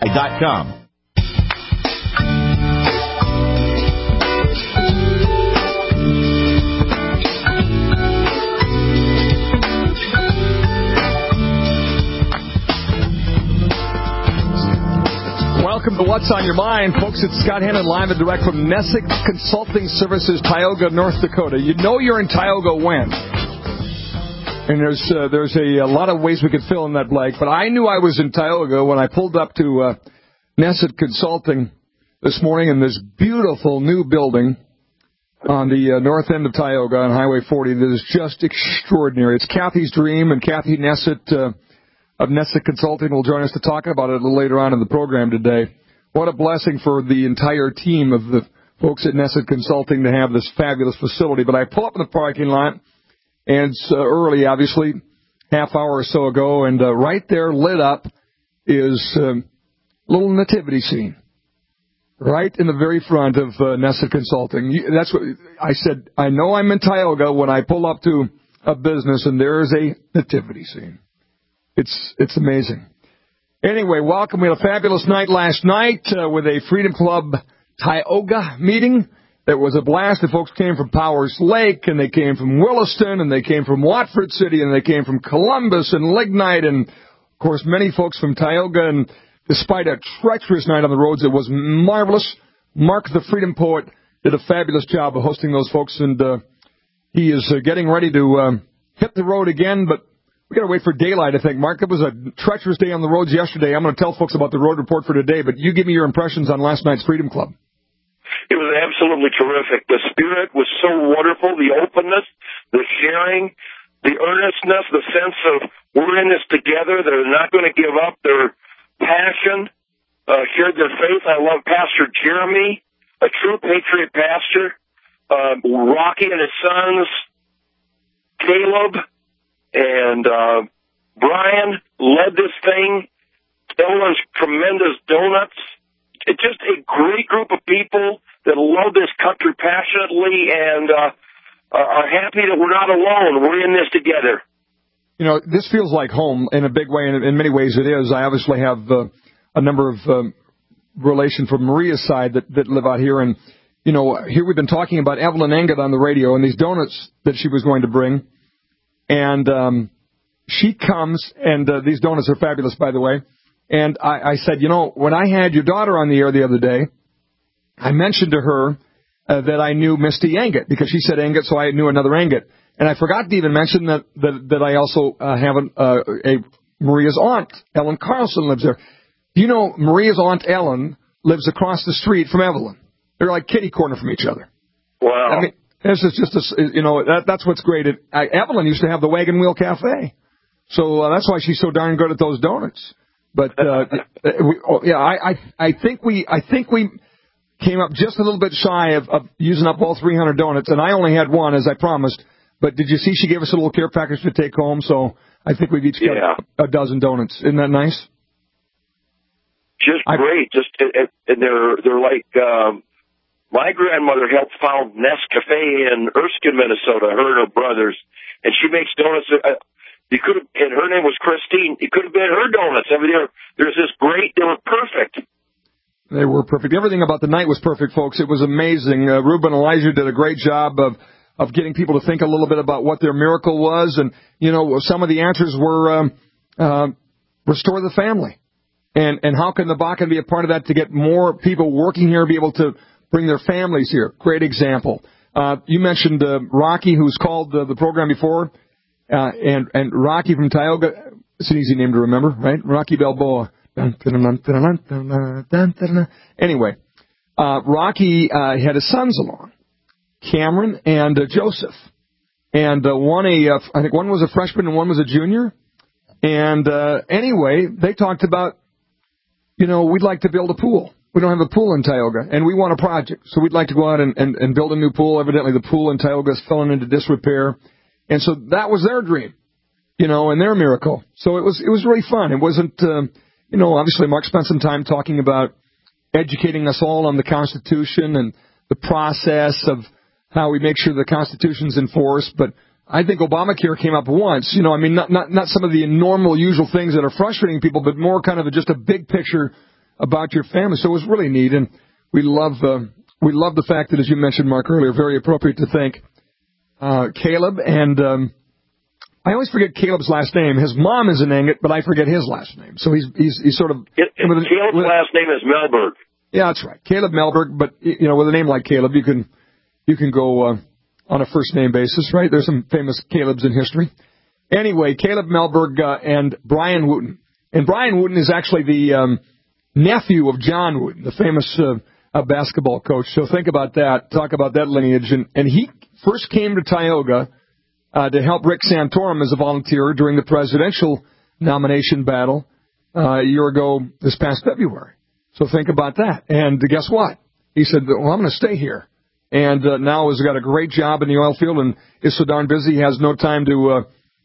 Welcome to What's on Your Mind, folks. It's Scott Hannon live and direct from Nessic Consulting Services, Tioga, North Dakota. You know you're in Tioga when? And there's a lot of ways we could fill in that blank, but I knew I was in Tioga when I pulled up to Nessic Consulting this morning in this beautiful new building on the north end of Tioga on Highway 40 that is just extraordinary. It's Kathy's dream, and Kathy Nessic of Nessic Consulting will join us to talk about it a little later on in the program today. What a blessing for the entire team of the folks at Nessic Consulting to have this fabulous facility. But I pull up in the parking lot, and it's early, obviously, half hour or so ago, and right there lit up is a little nativity scene right in the very front of Nessic Consulting. That's what I said. I know I'm in Tioga when I pull up to a business, and there is a nativity scene. It's amazing. Anyway, welcome. We had a fabulous night last night with a Freedom Club Tioga meeting. There was a blast. The folks came from Powers Lake, and they came from Williston, and they came from Watford City, and they came from Columbus and Lignite, and, of course, many folks from Tioga. And despite a treacherous night on the roads, it was marvelous. Mark, the Freedom Poet, did a fabulous job of hosting those folks, and he is getting ready to hit the road again, but we got to wait for daylight, I think. Mark, it was a treacherous day on the roads yesterday. I'm going to tell folks about the road report for today, but you give me your impressions on last night's Freedom Club. It was absolutely terrific. The spirit was so wonderful, the openness, the sharing, the earnestness, the sense of we're in this together. They're not going to give up their passion, shared their faith. I love Pastor Jeremy, a true patriot pastor, Rocky and his sons, Caleb, and Brian led this thing. Ellen's tremendous donuts. It's just a great group of people that love this country passionately and are happy that we're not alone. We're in this together. You know, this feels like home in a big way, and in many ways it is. I obviously have a number of relation from Maria's side that live out here. And, you know, here we've been talking about Evelyn Enget on the radio and these donuts that she was going to bring. And she comes, and these donuts are fabulous, by the way. And I said, you know, when I had your daughter on the air the other day, I mentioned to her that I knew Misty Enget, because she said Enget, so I knew another Enget. And I forgot to even mention that I also have a Maria's aunt, Ellen Carlson, lives there. You know, Maria's aunt Ellen lives across the street from Evelyn. They're like kitty corner from each other. Wow. I mean, this is just that's what's great. Evelyn used to have the Wagon Wheel Cafe, so that's why she's so darn good at those donuts. But I think we came up just a little bit shy of using up all 300 donuts, and I only had one, as I promised. But did you see she gave us a little care package to take home? So I think we've each got a dozen donuts. Isn't that nice? Just great. And they're like my grandmother helped found Nest Cafe in Erskine, Minnesota. Her and her brothers, and she makes donuts. You could have, and her name was Christine. It could have been her donuts. I mean, there's this great. They were perfect. They were perfect. Everything about the night was perfect, folks. It was amazing. Ruben Elijah did a great job of getting people to think a little bit about what their miracle was, and you know, some of the answers were restore the family, and how can the Bakken be a part of that to get more people working here, be able to bring their families here. Great example. You mentioned Rocky, who's called the program before. And Rocky from Tioga, it's an easy name to remember, right? Rocky Balboa. Anyway, Rocky had his sons along, Cameron and Joseph. And I think one was a freshman and one was a junior. And anyway, they talked about, you know, we'd like to build a pool. We don't have a pool in Tioga, and we want a project. So we'd like to go out and build a new pool. Evidently, the pool in Tioga is falling into disrepair. And so that was their dream, you know, and their miracle. So it was really fun. It wasn't, you know, obviously Mark spent some time talking about educating us all on the Constitution and the process of how we make sure the Constitution's enforced. But I think Obamacare came up once, you know, I mean, not some of the normal, usual things that are frustrating people, but more kind of just a big picture about your family. So it was really neat, and we love the fact that, as you mentioned, Mark, earlier, very appropriate to thank Caleb. And I always forget Caleb's last name. His mom is an Angat, but I forget his last name. So he's sort of... Caleb's last name is Melberg. Yeah, that's right. Caleb Melberg, but, with a name like Caleb, you can go on a first-name basis, right? There's some famous Calebs in history. Anyway, Caleb Melberg and Brian Wooten. And Brian Wooten is actually the nephew of John Wooten, the famous basketball coach. So think about that. Talk about that lineage. And he first came to Tioga to help Rick Santorum as a volunteer during the presidential nomination battle a year ago this past February. So think about that. And guess what? He said, well, I'm going to stay here. And now has got a great job in the oil field and is so darn busy he has no time to,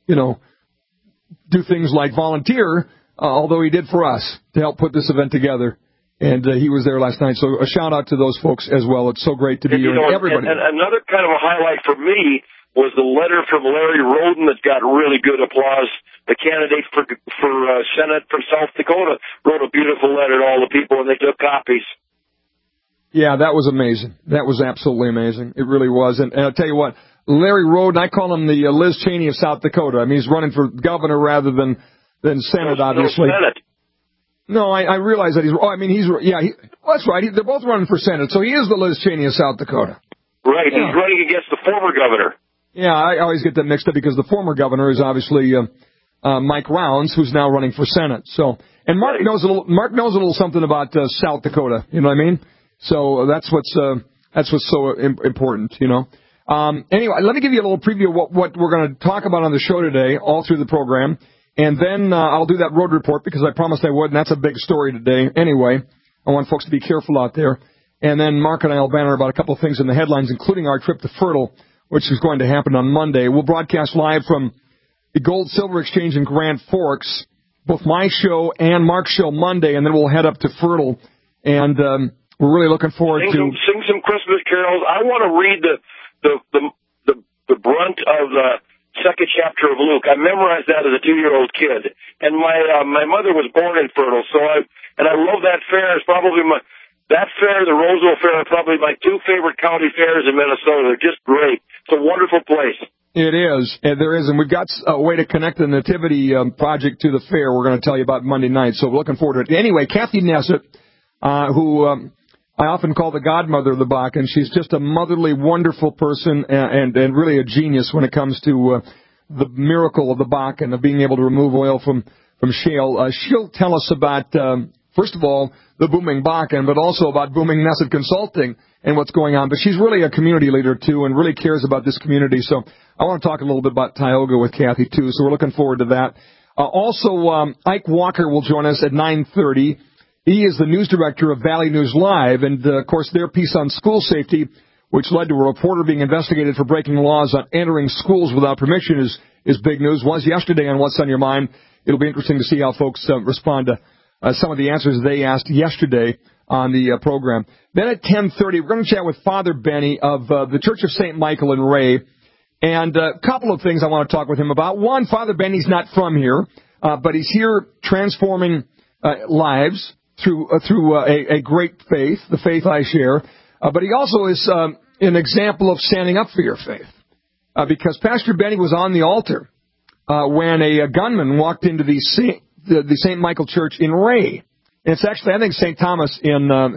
do things like volunteer, although he did for us to help put this event together. And he was there last night. So a shout-out to those folks as well. It's so great to be here. Everybody. And another kind of a highlight for me was the letter from Larry Roden that got really good applause. The candidate for Senate from South Dakota wrote a beautiful letter to all the people, and they took copies. Yeah, that was amazing. That was absolutely amazing. It really was. And I'll tell you what, Larry Roden, I call him the Liz Cheney of South Dakota. I mean, he's running for governor rather than Senate, obviously. Senate. No, I realize that that's right. They're both running for Senate, so he is the Liz Cheney of South Dakota. Right, yeah. He's running against the former governor. Yeah, I always get that mixed up because the former governor is obviously Mike Rounds, who's now running for Senate. So, and Mark knows a little something about South Dakota. You know what I mean? So that's what's so important. Anyway, let me give you a little preview of what we're going to talk about on the show today, all through the program, and then I'll do that road report because I promised I would, and that's a big story today. Anyway, I want folks to be careful out there, and then Mark and I will banter about a couple of things in the headlines, including our trip to Fertile, which is going to happen on Monday. We'll broadcast live from the Gold-Silver Exchange in Grand Forks, both my show and Mark's show Monday, and then we'll head up to Fertile, and we're really looking forward to... Sing some Christmas carols. I want to read the brunt of the second chapter of Luke. I memorized that as a 2-year-old kid, and my mother was born in Fertile, so I love that fair. It's probably that fair, the Roseville Fair, are probably my 2 favorite county fairs in Minnesota. They're just great. It's a wonderful place. It is, and there is, and we've got a way to connect the Nativity project to the fair. We're going to tell you about Monday night, so we're looking forward to it. Anyway, Kathy Nessett, who I often call the godmother of the Bakken, she's just a motherly, wonderful person, and really a genius when it comes to the miracle of the Bakken, of being able to remove oil from shale. She'll tell us about, first of all, the booming Bakken, but also about booming Nessett Consulting and what's going on. But she's really a community leader, too, and really cares about this community. So I want to talk a little bit about Tioga with Kathy, too, so we're looking forward to that. Also, Ike Walker will join us at 9:30. He is the news director of Valley News Live, and, of course, their piece on school safety, which led to a reporter being investigated for breaking laws on entering schools without permission, is big news. Was yesterday on What's on Your Mind. It'll be interesting to see how folks respond to some of the answers they asked yesterday on the program. Then at 10:30, we're going to chat with Father Benny of the Church of St. Michael in Ray. And a couple of things I want to talk with him about. One, Father Benny's not from here, but he's here transforming lives through a great faith, the faith I share. But he also is an example of standing up for your faith. Because Pastor Benny was on the altar when a gunman walked into the St. Michael Church in Ray. And it's actually, I think, St. Thomas in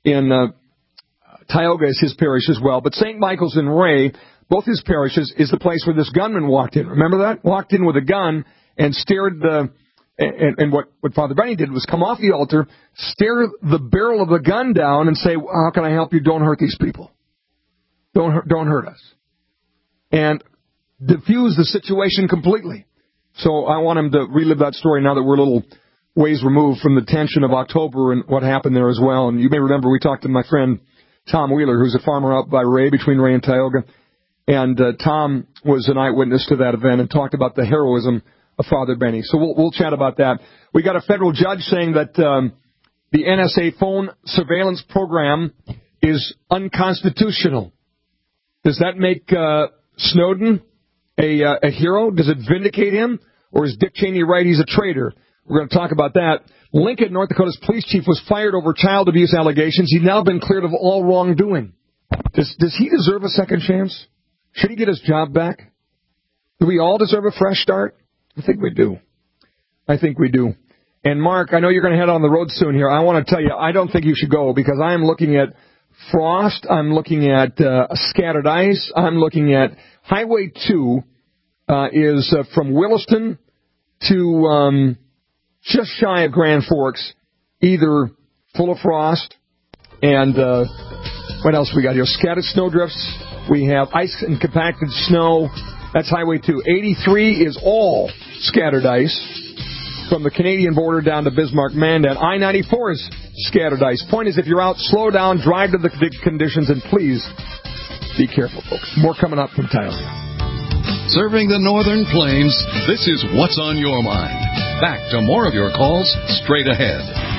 Tioga is his parish as well. But St. Michael's in Ray, both his parishes, is the place where this gunman walked in. Remember that? Walked in with a gun and stared and what Father Benny did was come off the altar, stare the barrel of the gun down and say, how can I help you? Don't hurt these people. Don't hurt us. And diffuse the situation completely. So I want him to relive that story now that we're a little ways removed from the tension of October and what happened there as well. And you may remember we talked to my friend Tom Wheeler, who's a farmer out by Ray, between Ray and Tioga. And Tom was an eyewitness to that event and talked about the heroism of Father Benny. So we'll chat about that. We got a federal judge saying that the NSA phone surveillance program is unconstitutional. Does that make Snowden a hero? Does it vindicate him? Or is Dick Cheney right? He's a traitor. We're going to talk about that. Lincoln, North Dakota's police chief, was fired over child abuse allegations. He's now been cleared of all wrongdoing. Does he deserve a second chance? Should he get his job back? Do we all deserve a fresh start? I think we do. And, Mark, I know you're going to head on the road soon here. I want to tell you, I don't think you should go because I'm looking at frost. I'm looking at scattered ice. I'm looking at Highway 2 is from Williston to just shy of Grand Forks, either full of frost and what else we got here? Scattered snowdrifts. We have ice and compacted snow. That's Highway 2. 83 is all scattered ice from the Canadian border down to Bismarck-Mandan. I-94 is scattered ice. Point is, if you're out, slow down, drive to the conditions, and please be careful, folks. More coming up from Tioga. Serving the Northern Plains, this is What's on Your Mind. Back to more of your calls straight ahead.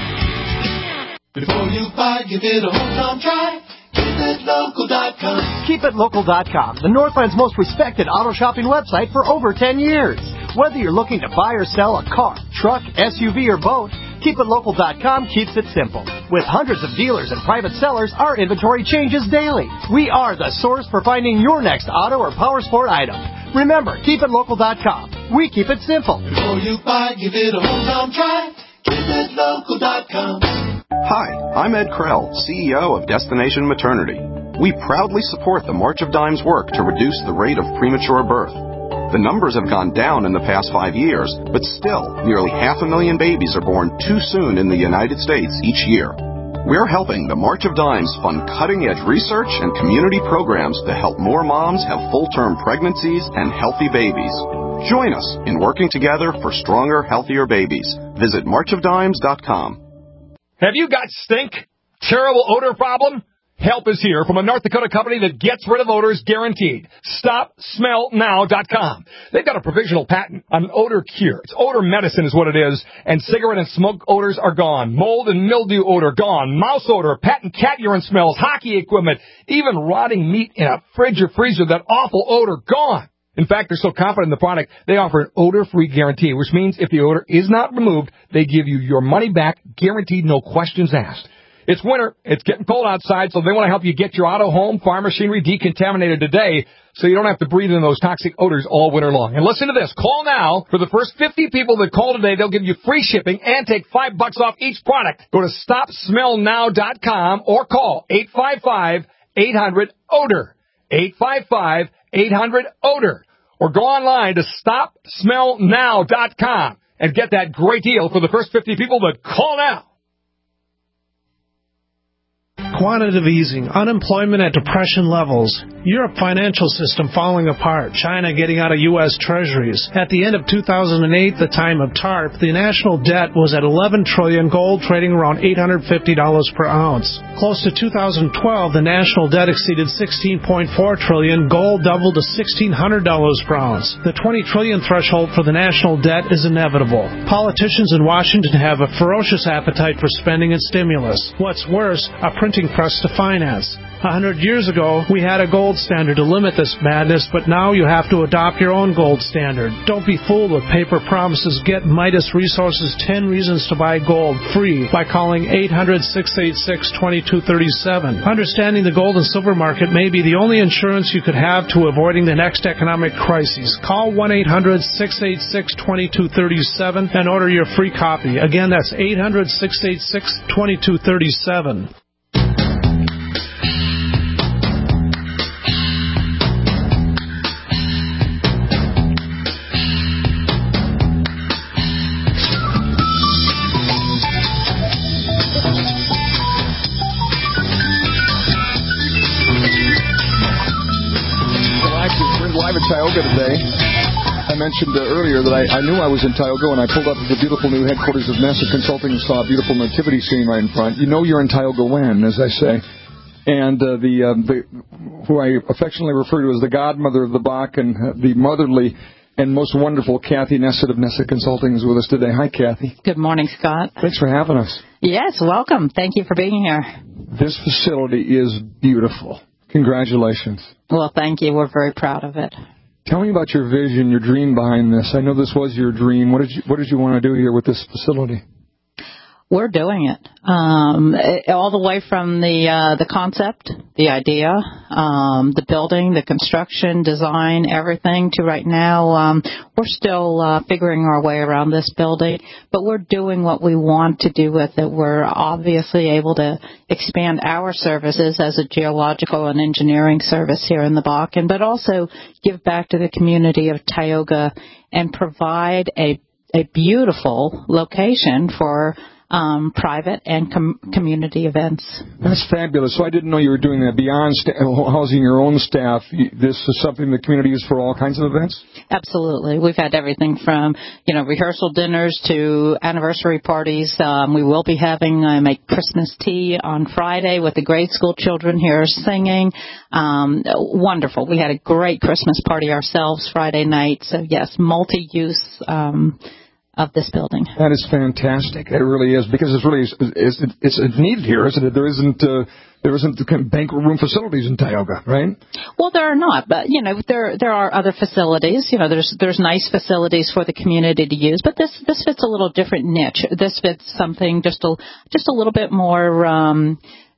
Before you buy, give it a home try. KeepItLocal.com. KeepItLocal.com, the Northland's most respected auto shopping website for over 10 years. Whether you're looking to buy or sell a car, truck, SUV, or boat, KeepItLocal.com keeps it simple. With hundreds of dealers and private sellers, our inventory changes daily. We are the source for finding your next auto or power sport item. Remember, KeepItLocal.com. We keep it simple. Before you buy, give it a home try. KeepItLocal.com. Hi, I'm Ed Krell, CEO of Destination Maternity. We proudly support the March of Dimes work to reduce the rate of premature birth. The numbers have gone down in the past 5 years, but still, nearly 500,000 babies are born too soon in the United States each year. We're helping the March of Dimes fund cutting-edge research and community programs to help more moms have full-term pregnancies and healthy babies. Join us in working together for stronger, healthier babies. Visit marchofdimes.com. Have you got stink? Terrible odor problem? Help is here from a North Dakota company that gets rid of odors guaranteed. StopSmellNow.com. They've got a provisional patent on odor cure. It's odor medicine is what it is, and cigarette and smoke odors are gone. Mold and mildew odor gone. Mouse odor, patent cat urine smells, hockey equipment, even rotting meat in a fridge or freezer, that awful odor gone. In fact, they're so confident in the product, they offer an odor-free guarantee, which means if the odor is not removed, they give you your money back, guaranteed, no questions asked. It's winter. It's getting cold outside, so they want to help you get your auto, home, farm machinery decontaminated today so you don't have to breathe in those toxic odors all winter long. And listen to this. Call now. For the first 50 people that call today, they'll give you free shipping and take $5 off each product. Go to StopSmellNow.com or call 855-800-ODOR. 855-800-ODOR. Or go online to StopSmellNow.com and get that great deal for the first 50 people that call now. Quantitative easing, unemployment at depression levels, Europe financial system falling apart, China getting out of U.S. treasuries. At the end of 2008, the time of TARP, the national debt was at $11 trillion, gold trading around $850 per ounce. Close to 2012, the national debt exceeded $16.4 trillion, gold doubled to $1,600 per ounce. The $20 trillion threshold for the national debt is inevitable. Politicians in Washington have a ferocious appetite for spending and stimulus. What's worse, a printing press to finance. 100 years ago, we had a gold standard to limit this madness, but now you have to adopt your own gold standard. Don't be fooled with paper promises. Get Midas Resources 10 Reasons to Buy Gold free by calling 800-686-2237. Understanding the gold and silver market may be the only insurance you could have to avoiding the next economic crisis. Call 1-800-686-2237 and order your free copy. Again, that's 800-686-2237. Tioga today. I mentioned earlier that I knew I was in Tioga when I pulled up to the beautiful new headquarters of Nessa Consulting and saw a beautiful nativity scene right in front. You know you're in Tioga when, as I say. And who I affectionately refer to as the godmother of the Bach and the motherly and most wonderful Kathy Nessa of Nessa Consulting is with us today. Hi, Kathy. Good morning, Scott. Thanks for having us. Yes, welcome. Thank you for being here. This facility is beautiful. Congratulations. Well, thank you. We're very proud of it. Tell me about your vision, your dream behind this. I know this was your dream. What did you want to do here with this facility? We're doing it all the way from the concept, the idea, the building, the construction, design, everything to right now. We're still figuring our way around this building, but we're doing what we want to do with it. We're obviously able to expand our services as a geological and engineering service here in the Bakken, but also give back to the community of Tioga and provide a beautiful location for private and community events. That's fabulous. So I didn't know you were doing that. Beyond housing your own staff, this is something the community uses for all kinds of events? Absolutely. We've had everything from, rehearsal dinners to anniversary parties. We will be having a Christmas tea on Friday with the grade school children here singing. Wonderful. We had a great Christmas party ourselves Friday night. So, yes, multi-use of this building. That is fantastic. It really is, because it's needed here, isn't it? There isn't the banquet room facilities in Tioga, right? Well, there are not, but there are other facilities. There's nice facilities for the community to use, but this fits a little different niche. This fits something just a little bit more.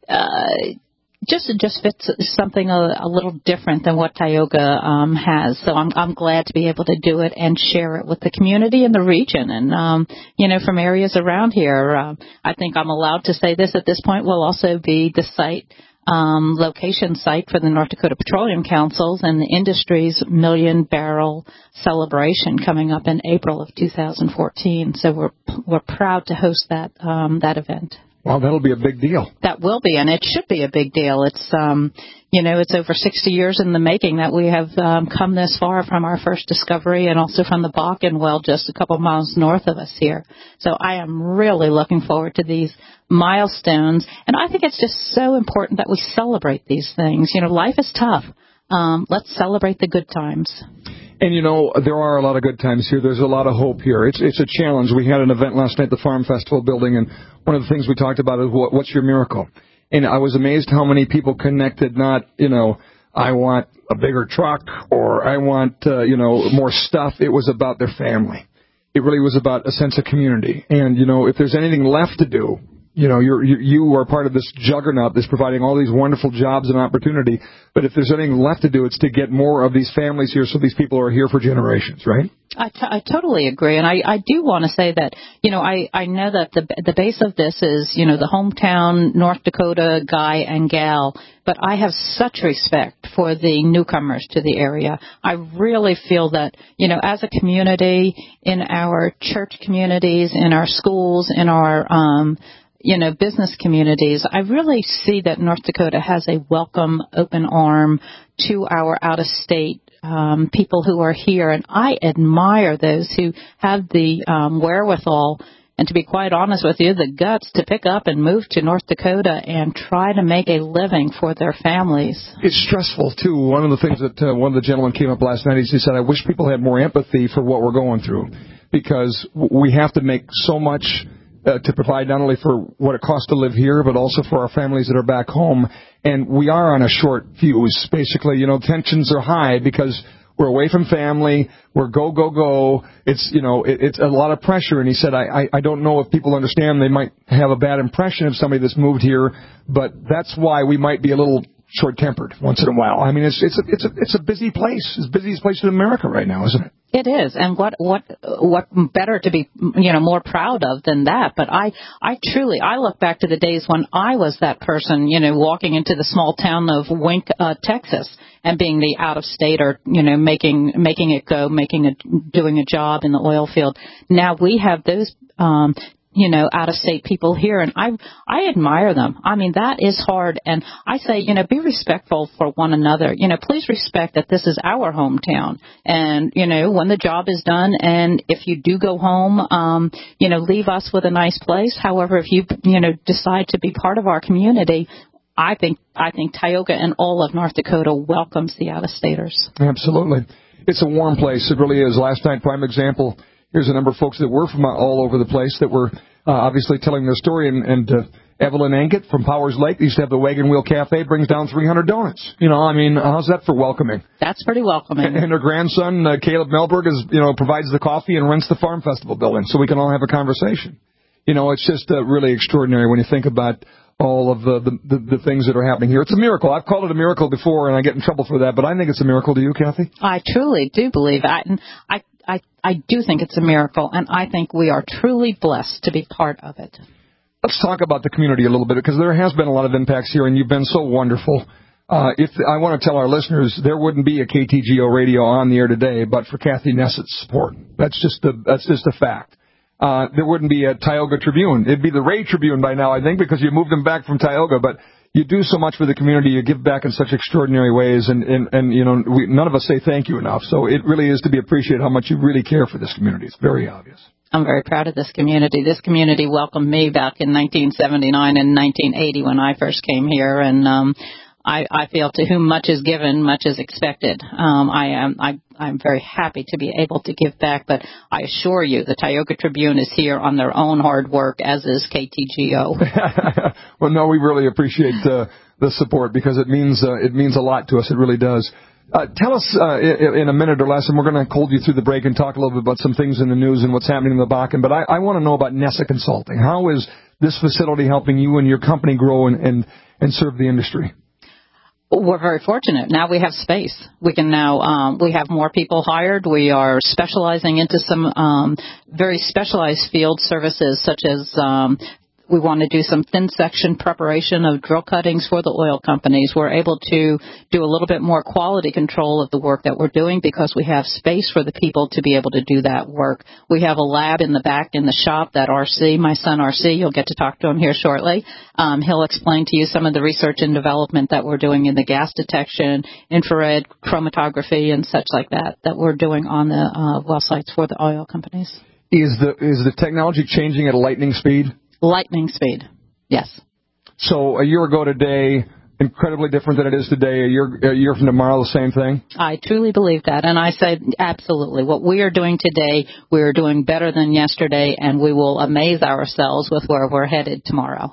Just fits something a little different than what Tioga has. So I'm glad to be able to do it and share it with the community in the region and, from areas around here. I think I'm allowed to say this at this point. Will also be the site, location site for the North Dakota Petroleum Council's and the industry's 1 million barrel celebration coming up in April of 2014. So we're proud to host that event. Well, that'll be a big deal. That will be, and it should be a big deal. It's, it's over 60 years in the making that we have come this far from our first discovery and also from the Bakken well just a couple miles north of us here. So I am really looking forward to these milestones, and I think it's just so important that we celebrate these things. Life is tough. Let's celebrate the good times. And, there are a lot of good times here. There's a lot of hope here. It's a challenge. We had an event last night at the Farm Festival building, and one of the things we talked about is what's your miracle? And I was amazed how many people connected not, I want a bigger truck or I want, more stuff. It was about their family. It really was about a sense of community. And, if there's anything left to do, you are part of this juggernaut that's providing all these wonderful jobs and opportunity. But if there's anything left to do, it's to get more of these families here so these people are here for generations, right? I totally agree. And I do want to say that, I know that the base of this is, the hometown North Dakota guy and gal. But I have such respect for the newcomers to the area. I really feel that, as a community, in our church communities, in our schools, in our business communities, I really see that North Dakota has a welcome, open arm to our out-of-state people who are here. And I admire those who have the wherewithal and, to be quite honest with you, the guts to pick up and move to North Dakota and try to make a living for their families. It's stressful, too. One of the things that one of the gentlemen came up last night, he said, I wish people had more empathy for what we're going through, because we have to make so much to provide not only for what it costs to live here, but also for our families that are back home. And we are on a short fuse. Basically, tensions are high because we're away from family. We're go. It's, it's a lot of pressure. And he said, I don't know if people understand. They might have a bad impression of somebody that's moved here, but that's why we might be a little short-tempered once in a while. I mean, it's a busy place. It's the busiest place in America right now, isn't it? It is, and what better to be more proud of than that? But I truly look back to the days when I was that person, walking into the small town of Wink, Texas, and being the out of state or making it go, doing a job in the oil field. Now we have those out-of-state people here, and I admire them. I mean, that is hard, and I say, be respectful for one another. Please respect that this is our hometown, and, when the job is done, and if you do go home, leave us with a nice place. However, if you, decide to be part of our community, I think Tioga and all of North Dakota welcomes the out-of-staters. Absolutely. It's a warm place. It really is. Last night, prime example, here's a number of folks that were from all over the place that were obviously telling their story, and Evelyn Ankett from Powers Lake used to have the Wagon Wheel Cafe, brings down 300 donuts. How's that for welcoming? That's pretty welcoming. And her grandson, Caleb Melberg, provides the coffee and rents the Farm Festival building so we can all have a conversation. It's just really extraordinary when you think about all of the things that are happening here. It's a miracle. I've called it a miracle before, and I get in trouble for that, but I think it's a miracle to you, Kathy. I truly do believe that, and I do think it's a miracle, and I think we are truly blessed to be part of it. Let's talk about the community a little bit, because there has been a lot of impacts here, and you've been so wonderful. I want to tell our listeners there wouldn't be a KTGO radio on the air today, but for Kathy Nessett's support. That's just a fact. There wouldn't be a Tioga Tribune. It'd be the Ray Tribune by now, I think, because you moved them back from Tioga. But you do so much for the community. You give back in such extraordinary ways, and none of us say thank you enough. So it really is to be appreciated how much you really care for this community. It's very obvious. I'm very proud of this community. This community welcomed me back in 1979 and 1980 when I first came here, and I feel to whom much is given, much is expected. I'm very happy to be able to give back, but I assure you the Tioga Tribune is here on their own hard work, as is KTGO. Well, no, we really appreciate the support, because it means a lot to us. It really does. Tell us in a minute or less, and we're going to hold you through the break and talk a little bit about some things in the news and what's happening in the Bakken, but I want to know about Nessa Consulting. How is this facility helping you and your company grow and serve the industry? We're very fortunate. Now we have space. We can now, we have more people hired. We are specializing into some very specialized field services, such as we want to do some thin section preparation of drill cuttings for the oil companies. We're able to do a little bit more quality control of the work that we're doing because we have space for the people to be able to do that work. We have a lab in the back in the shop that RC, my son RC, you'll get to talk to him here shortly. He'll explain to you some of the research and development that we're doing in the gas detection, infrared chromatography, and such like that we're doing on the well sites for the oil companies. Is the technology changing at a lightning speed? Lightning speed, yes. So a year ago today, incredibly different than it is today. A year from tomorrow, the same thing? I truly believe that, and I said absolutely. What we are doing today, we are doing better than yesterday, and we will amaze ourselves with where we're headed tomorrow.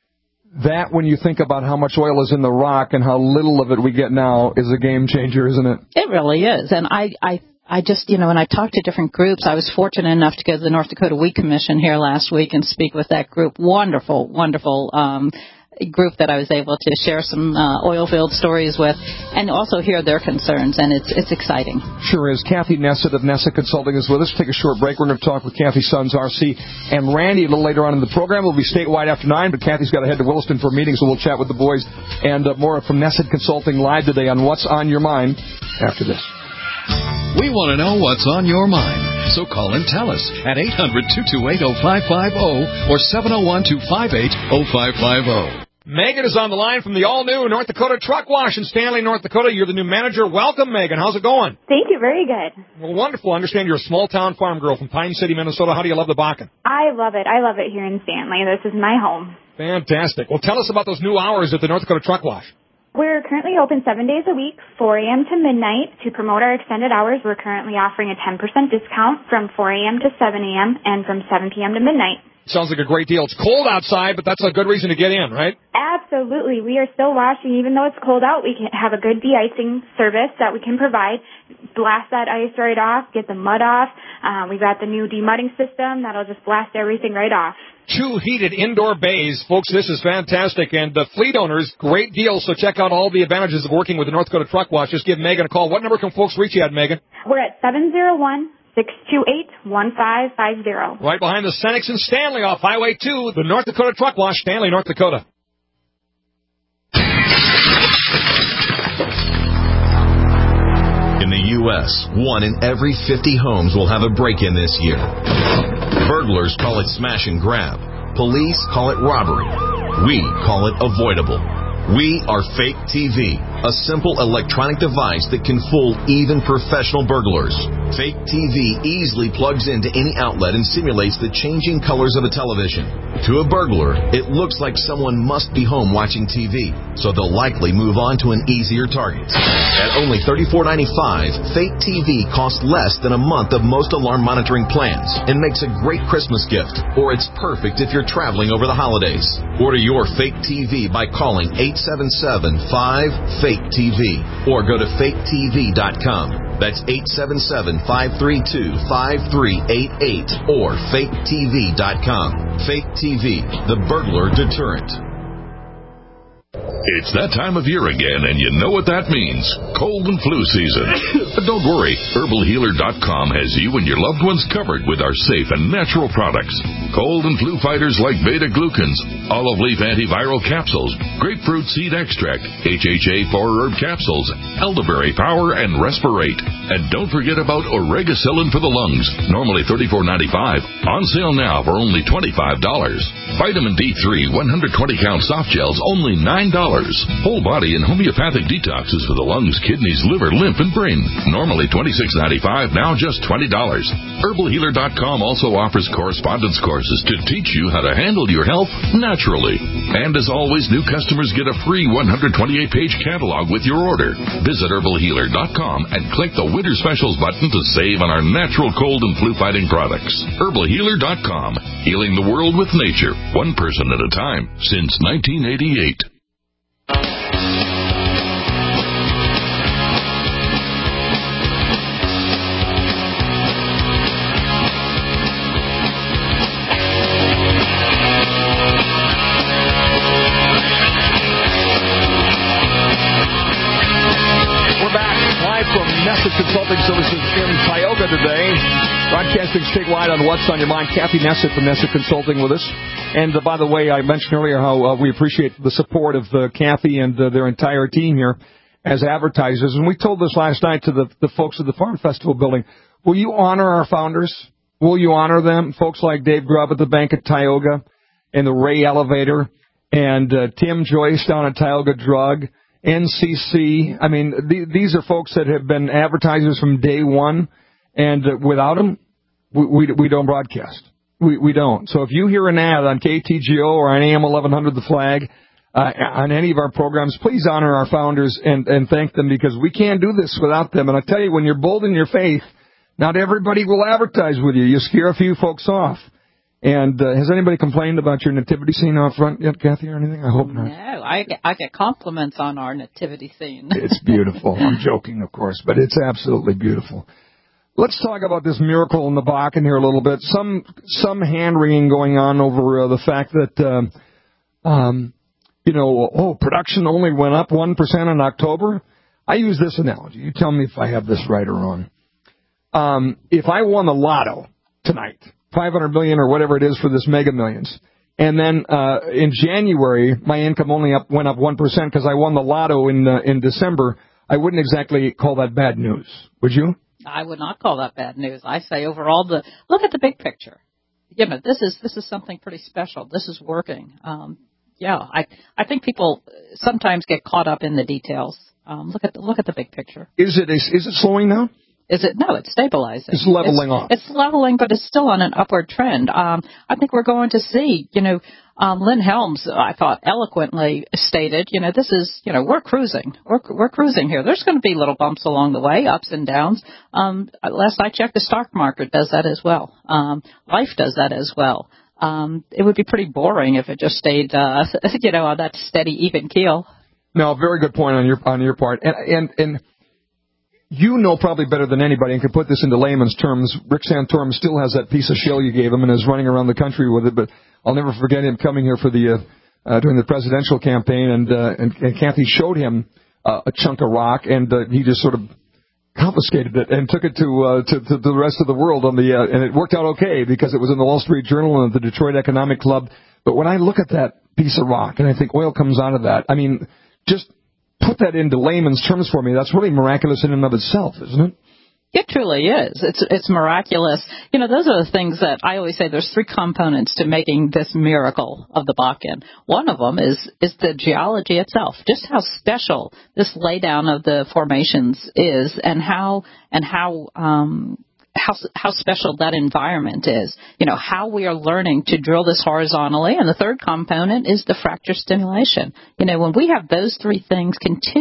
That, when you think about how much oil is in the rock and how little of it we get now, is a game changer, isn't it? It really is, and I just, when I talked to different groups, I was fortunate enough to go to the North Dakota Wheat Commission here last week and speak with that group. Wonderful, wonderful group that I was able to share some oil field stories with and also hear their concerns, and it's exciting. Sure is. Kathy Nessett of Nessa Consulting is with us. Take a short break. We're going to talk with Kathy's sons, RC and Randy, a little later on in the program. We'll be statewide after 9, but Kathy's got to head to Williston for a meeting, so we'll chat with the boys and more from Nessa Consulting live today on What's on Your Mind after this. We want to know what's on your mind, so call and tell us at 800-228-0550 or 701-258-0550. Megan is on the line from the all-new North Dakota Truck Wash in Stanley, North Dakota. You're the new manager. Welcome, Megan. How's it going? Thank you. Very good. Well, wonderful. I understand you're a small-town farm girl from Pine City, Minnesota. How do you love the Bakken? I love it. I love it here in Stanley. This is my home. Fantastic. Well, tell us about those new hours at the North Dakota Truck Wash. We're currently open 7 days a week, 4 a.m. to midnight. To promote our extended hours, we're currently offering a 10% discount from 4 a.m. to 7 a.m. and from 7 p.m. to midnight. Sounds like a great deal. It's cold outside, but that's a good reason to get in, right? Absolutely. We are still washing. Even though it's cold out, we can have a good de-icing service that we can provide. Blast that ice right off, get the mud off. We got the new demudding system that'll just blast everything right off. 2 heated indoor bays. Folks, this is fantastic. And the fleet owners, great deal. So check out all the advantages of working with the North Dakota Truck Wash. Just give Megan a call. What number can folks reach you at, Megan? We're at 701-628-1550. Right behind the Cenex in Stanley off Highway 2, the North Dakota Truck Wash, Stanley, North Dakota. In the U.S., 1 in every 50 homes will have a break-in this year. Burglars call it smash and grab. Police call it robbery. We call it avoidable. We are Fake TV. a simple electronic device that can fool even professional burglars. Fake TV easily plugs into any outlet and simulates the changing colors of a television. To a burglar, it looks like someone must be home watching TV, so they'll likely move on to an easier target. At only $34.95, Fake TV costs less than a month of most alarm monitoring plans and makes a great Christmas gift, or it's perfect if you're traveling over the holidays. Order your Fake TV by calling 877-5-FAKE-TV or go to faketv.com. That's 877-532-5388 or faketv.com. Fake TV, the burglar deterrent. It's that time of year again, and you know what that means. Cold and flu season. But don't worry, HerbalHealer.com has you and your loved ones covered with our safe and natural products. Cold and flu fighters like beta-glucans, olive leaf antiviral capsules, grapefruit seed extract, HHA 4-herb capsules, elderberry power, and respirate. And don't forget about Oregacillin for the lungs, normally $34.95, on sale now for only $25. Vitamin D3 120-count soft gels, only $9. Whole body and homeopathic detoxes for the lungs, kidneys, liver, lymph, and brain. Normally $26.95, now just $20. HerbalHealer.com also offers correspondence courses to teach you how to handle your health naturally. And as always, new customers get a free 128-page catalog with your order. Visit HerbalHealer.com and click the Winter Specials button to save on our natural cold and flu-fighting products. HerbalHealer.com, healing the world with nature, one person at a time, since 1988. Consulting Services in Tioga today, broadcasting statewide on What's on Your Mind. Kathy Nessett from Nessett Consulting with us. And by the way, I mentioned earlier how we appreciate the support of Kathy and their entire team here as advertisers. And we told this last night to the folks at the Farm Festival building. Will you honor our founders? Will you honor them? Folks like Dave Grubb at the Bank at Tioga and the Ray Elevator and Tim Joyce down at Tioga Drug. NCC, I mean, these are folks that have been advertisers from day one, and without them, we don't broadcast. We don't. So if you hear an ad on KTGO or on AM 1100 The Flag, on any of our programs, please honor our founders and thank them, because we can't do this without them. And I tell you, when you're bold in your faith, not everybody will advertise with you. You scare a few folks off. And has anybody complained about your nativity scene out front yet, Kathy, or anything? I hope not. No, I get compliments on our nativity scene. It's beautiful. I'm joking, of course, but it's absolutely beautiful. Let's talk about this miracle in the Bakken here a little bit. Some hand-wringing going on over the fact that, production only went up 1% in October. I use this analogy. You tell me if I have this right or wrong. If I won the lotto tonight, $500 million or whatever it is for this Mega Millions, and then in January my income only went up 1% because I won the lotto in December, I wouldn't exactly call that bad news, would you? I would not call that bad news. I say overall, look at the big picture. You know, this is something pretty special. This is working. I think people sometimes get caught up in the details. Look at the big picture. Is it slowing now? Is it? No, it's stabilizing. It's leveling off. It's leveling, but it's still on an upward trend. I think we're going to see, Lynn Helms, I thought, eloquently stated, this is, we're cruising. We're cruising here. There's going to be little bumps along the way, ups and downs. Last I checked, the stock market does that as well. Life does that as well. It would be pretty boring if it just stayed, on that steady, even keel. No, very good point on your part. And you know probably better than anybody and can put this into layman's terms. Rick Santorum still has that piece of shell you gave him and is running around the country with it. But I'll never forget him coming here for during the presidential campaign, and Kathy showed him a chunk of rock, and he just sort of confiscated it and took it to the rest of the world and it worked out okay because it was in the Wall Street Journal and the Detroit Economic Club. But when I look at that piece of rock and I think oil comes out of that, I mean, just put that into layman's terms for me. That's really miraculous in and of itself, isn't it? It truly is. It's miraculous. You know, those are the things that I always say. There's 3 components to making this miracle of the Bakken. One of them is the geology itself, just how special this laydown of the formations is, and how special that environment is. You know, how we are learning to drill this horizontally. And the third component is the fracture stimulation. You know, when we have those 3 things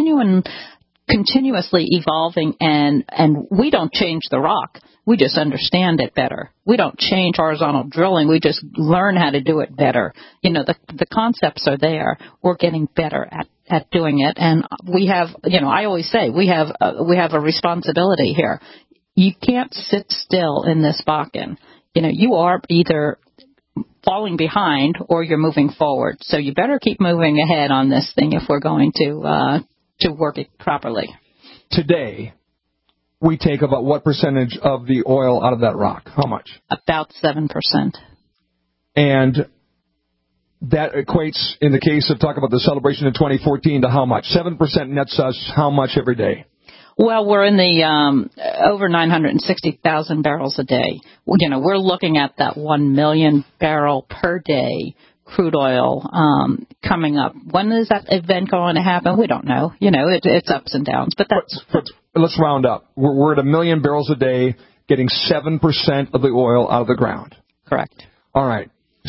continuously evolving, and we don't change the rock, we just understand it better. We don't change horizontal drilling, we just learn how to do it better. You know, the concepts are there. We're getting better at doing it, and we have, you know, I always say we have a responsibility here. You can't sit still in this Bakken. You know, you are either falling behind or you're moving forward. So you better keep moving ahead on this thing if we're going to work it properly. Today, we take about what percentage of the oil out of that rock? How much? About 7%. And that equates, in the case of talk about the celebration in 2014, to how much? 7% nets us how much every day? Well, we're in the over 960,000 barrels a day. You know, we're looking at that 1 million barrel per day crude oil coming up. When is that event going to happen? We don't know. You know, it's ups and downs. But let's round up. We're at 1 million barrels a day, getting 7% of the oil out of the ground. Correct. All right.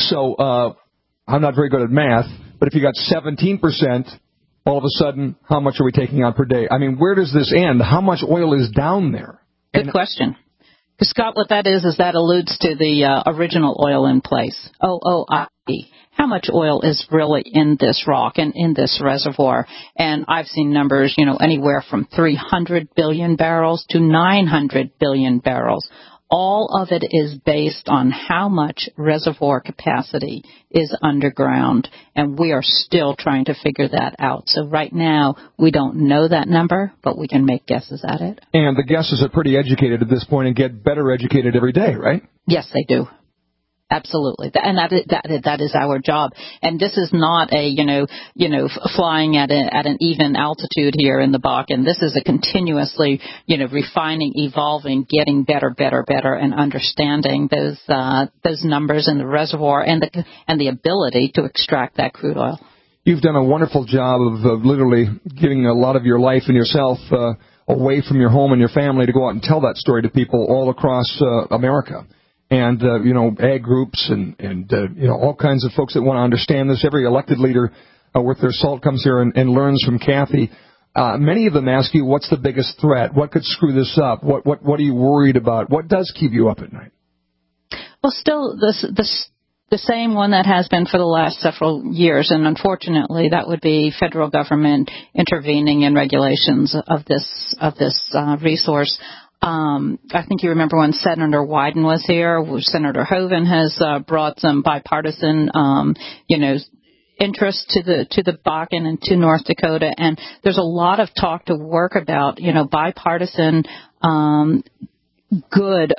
So I'm not very good at math, but if you got 17%, all of a sudden, how much are we taking out per day? I mean, where does this end? How much oil is down there? Good question. Because, Scott, what that is that alludes to the original oil in place, OOIE. How much oil is really in this rock and in this reservoir? And I've seen numbers, you know, anywhere from 300 billion barrels to 900 billion barrels. All of it is based on how much reservoir capacity is underground, and we are still trying to figure that out. So right now, we don't know that number, but we can make guesses at it. And the guesses are pretty educated at this point and get better educated every day, right? Yes, they do. Absolutely, and that is our job. And this is not a flying at an even altitude here in the Bakken. This is a continuously refining, evolving, getting better, and understanding those numbers in the reservoir and the ability to extract that crude oil. You've done a wonderful job of literally giving a lot of your life and yourself away from your home and your family to go out and tell that story to people all across America. And, ag groups and all kinds of folks that want to understand this. Every elected leader worth their salt comes here and learns from Kathy. Many of them ask you, what's the biggest threat? What could screw this up? What are you worried about? What does keep you up at night? Well, still, the same one that has been for the last several years, and unfortunately, that would be federal government intervening in regulations of this resource. I think you remember when Senator Wyden was here. Senator Hoeven has brought some bipartisan, interest to the Bakken and to North Dakota, and there's a lot of talk to work about, bipartisan, good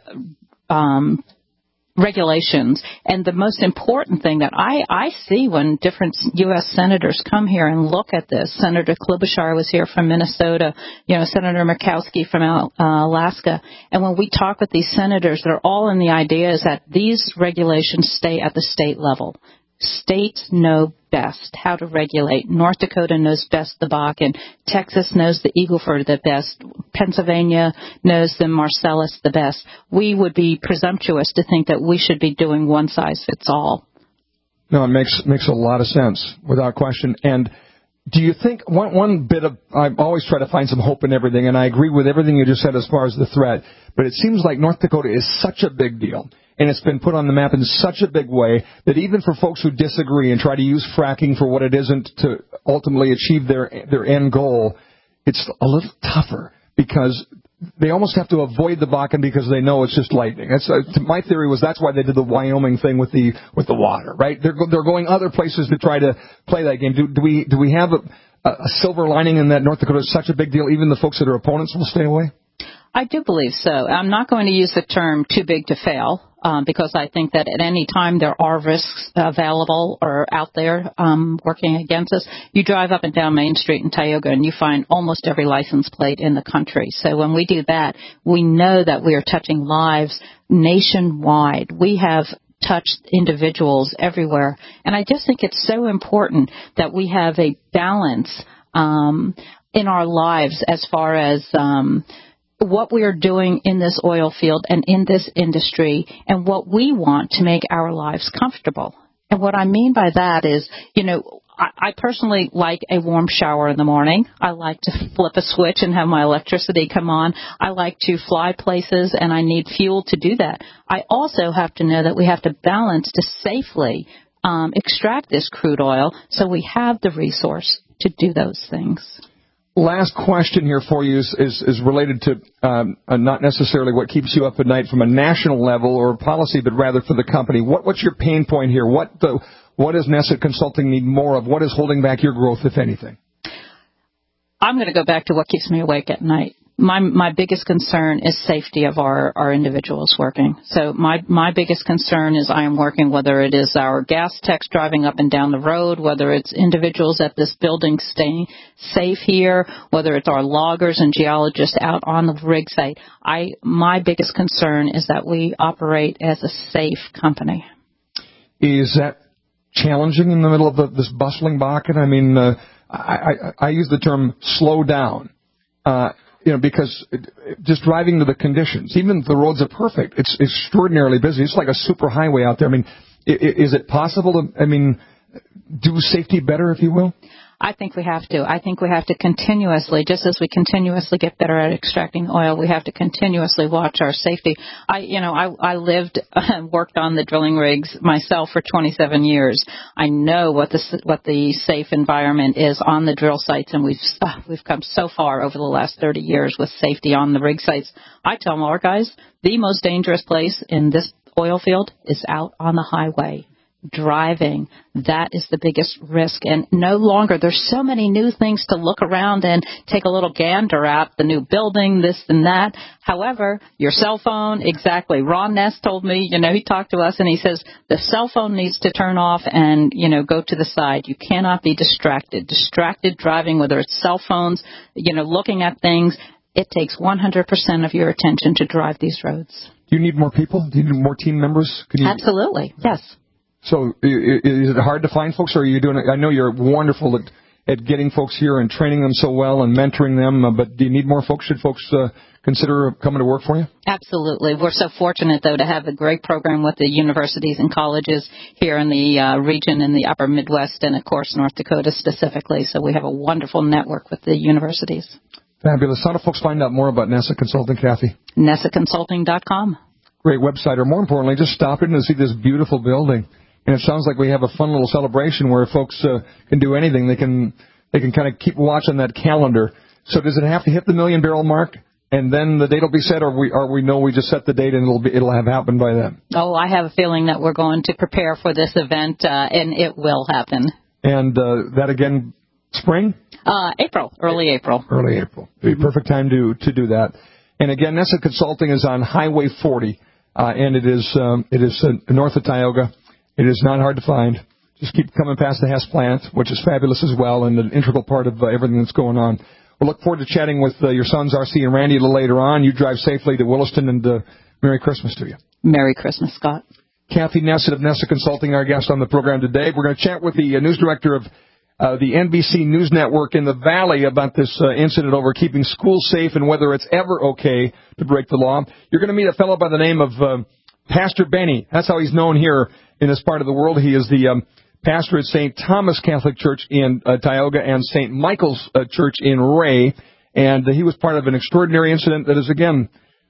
regulations. And the most important thing that I see when different U.S. senators come here and look at this, Senator Klobuchar was here from Minnesota, Senator Murkowski from Alaska, and when we talk with these senators, they're all in the idea is that these regulations stay at the state level. States know best how to regulate. North Dakota knows best the Bakken. Texas knows the Eagle Ford the best. Pennsylvania knows the Marcellus the best. We would be presumptuous to think that we should be doing one size fits all. No, it makes a lot of sense, without question. And do you think one bit of, I always try to find some hope in everything, and I agree with everything you just said as far as the threat, but it seems like North Dakota is such a big deal. And it's been put on the map in such a big way that even for folks who disagree and try to use fracking for what it isn't to ultimately achieve their end goal, it's a little tougher because they almost have to avoid the Bakken because they know it's just lightning. My theory was that's why they did the Wyoming thing with the water, right? They're going other places to try to play that game. Do we have a silver lining in that North Dakota is such a big deal? Even the folks that are opponents will stay away? I do believe so. I'm not going to use the term too big to fail. because I think that at any time there are risks available or out there working against us. You drive up and down Main Street in Tioga and you find almost every license plate in the country. So when we do that, we know that we are touching lives nationwide. We have touched individuals everywhere. And I just think it's so important that we have a balance in our lives as far as what we are doing in this oil field and in this industry and what we want to make our lives comfortable. And what I mean by that is, I personally like a warm shower in the morning. I like to flip a switch and have my electricity come on. I like to fly places, and I need fuel to do that. I also have to know that we have to balance to safely extract this crude oil so we have the resource to do those things. Last question here for you is related to not necessarily what keeps you up at night from a national level or policy, but rather for the company. What's your pain point here? What does Nessa Consulting need more of? What is holding back your growth, if anything? I'm going to go back to what keeps me awake at night. My biggest concern is safety of our individuals working. So my biggest concern is I am working, whether it is our gas techs driving up and down the road, whether it's individuals at this building staying safe here, whether it's our loggers and geologists out on the rig site. My biggest concern is that we operate as a safe company. Is that challenging in the middle of this bustling Bakken? I mean, I use the term slow down. Because just driving to the conditions, even if the roads are perfect, it's extraordinarily busy. It's like a super highway out there. I mean, is it possible to, do safety better, if you will? I think we have to. I think we have to continuously, just as we continuously get better at extracting oil, we have to continuously watch our safety. I lived and worked on the drilling rigs myself for 27 years. I know what the safe environment is on the drill sites, and we've come so far over the last 30 years with safety on the rig sites. I tell our guys, the most dangerous place in this oil field is out on the highway. Driving, that is the biggest risk. And no longer, there's so many new things to look around and take a little gander at, the new building, this and that. However, your cell phone, exactly. Ron Ness told me, he talked to us and he says the cell phone needs to turn off and, go to the side. You cannot be distracted. Distracted driving, whether it's cell phones, looking at things, it takes 100% of your attention to drive these roads. Do you need more people? Do you need more team members? Absolutely, yes. So is it hard to find folks, or are you doing it? I know you're wonderful at getting folks here and training them so well and mentoring them, but do you need more folks? Should folks consider coming to work for you? Absolutely. We're so fortunate, though, to have a great program with the universities and colleges here in the region in the upper Midwest and, of course, North Dakota specifically. So we have a wonderful network with the universities. Fabulous. How do folks find out more about Nessa Consulting, Kathy? NessaConsulting.com. Great website, or more importantly, just stop in and see this beautiful building. And it sounds like we have a fun little celebration where folks can do anything. They can kind of keep watch on that calendar. So does it have to hit the 1 million barrel mark, and then the date will be set, or we know we just set the date and it'll have happened by then? Oh, I have a feeling that we're going to prepare for this event, and it will happen. And that again, spring? April, early April. Early April. Mm-hmm. Perfect time to do that. And again, Nessa Consulting is on Highway 40, and it is north of Tioga. It is not hard to find. Just keep coming past the Hess plant, which is fabulous as well, and an integral part of everything that's going on. We'll look forward to chatting with your sons, R.C. and Randy, a little later on. You drive safely to Williston, and Merry Christmas to you. Merry Christmas, Scott. Kathy Nessa of Nessa Consulting, our guest on the program today. We're going to chat with the news director of the NBC News Network in the Valley about this incident over keeping schools safe and whether it's ever okay to break the law. You're going to meet a fellow by the name of Pastor Benny. That's how he's known here in this part of the world. He is the pastor at St. Thomas Catholic Church in Tioga and St. Michael's Church in Ray. And he was part of an extraordinary incident that is, again,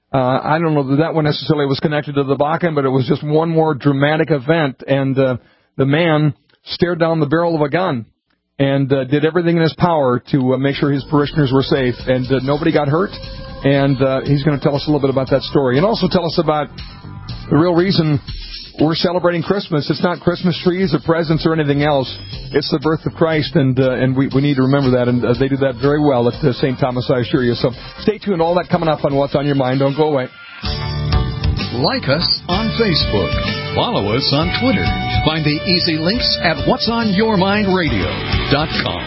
I don't know that one necessarily was connected to the Bakken, but it was just one more dramatic event. And the man stared down the barrel of a gun and did everything in his power to make sure his parishioners were safe. And nobody got hurt. And he's going to tell us a little bit about that story. And also tell us about the real reason we're celebrating Christmas. It's not Christmas trees or presents or anything else. It's the birth of Christ, and we need to remember that, and they do that very well at St. Thomas, I assure you. So stay tuned. All that coming up on What's on Your Mind. Don't go away. Like us on Facebook. Follow us on Twitter. Find the easy links at whatsonyourmindradio.com.